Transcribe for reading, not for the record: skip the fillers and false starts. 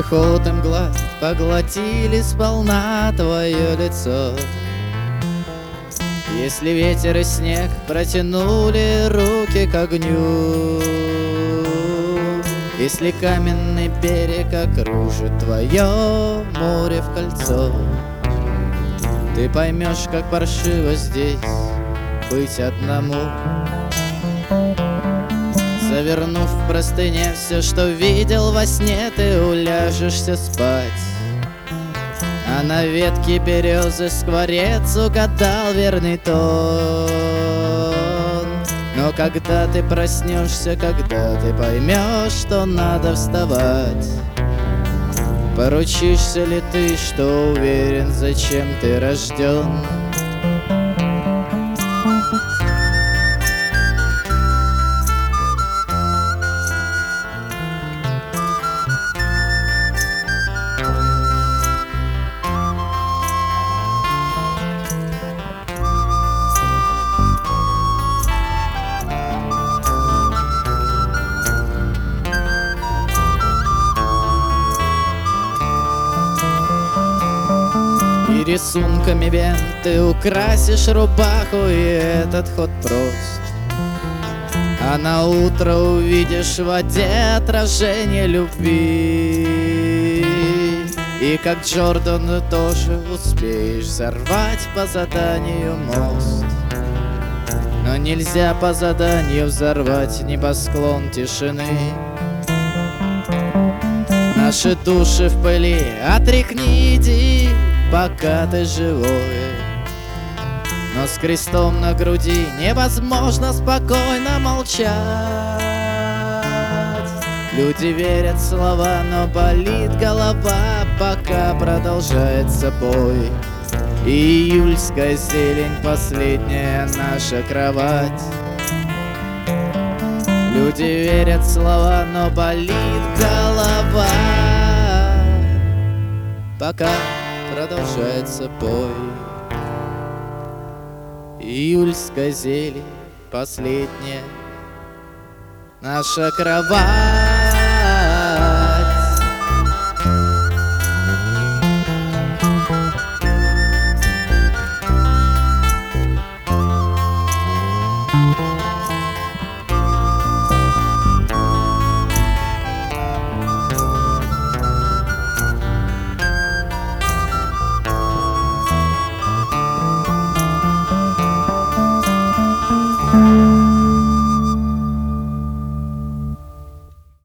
холод и мгла поглотили сполна твое лицо. Если ветер и снег протянули руки к огню, если каменный берег окружит твое море в кольцо, ты поймешь, как паршиво здесь быть одному. Завернув в простыне все, что видел во сне, ты уляжешься спать. А на ветке березы скворец угадал верный тон. Но когда ты проснешься, когда ты поймешь, что надо вставать, поручишься ли ты, что уверен, зачем ты рожден? И рисунками вен ты украсишь рубаху, и этот ход прост. А на утро увидишь в воде отражение любви. И как Джордан тоже успеешь взорвать по заданию мост. Но нельзя по заданию взорвать небосклон тишины. Наши души в пыли отряхни, иди, пока ты живой. Но с крестом на груди невозможно спокойно молчать. Люди верят в слова, но болит голова, пока продолжается бой. И июльская зелень — последняя наша кровать. Люди верят в слова, но болит голова, пока продолжается бой. Июльская зелень — последняя наша кровать.